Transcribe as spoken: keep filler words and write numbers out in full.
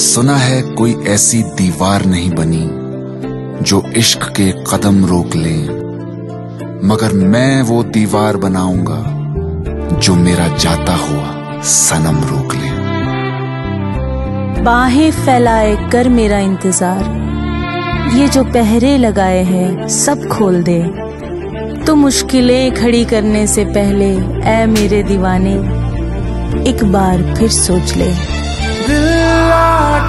सुना है कोई ऐसी दीवार नहीं बनी जो इश्क के कदम रोक ले, मगर मैं वो दीवार बनाऊंगा जो मेरा जाता हुआ सनम रोक ले। बाहें फैलाए कर मेरा इंतजार, ये जो पहरे लगाए हैं सब खोल दे। तो मुश्किलें खड़ी करने से पहले ऐ मेरे दीवाने एक बार फिर सोच ले। दिल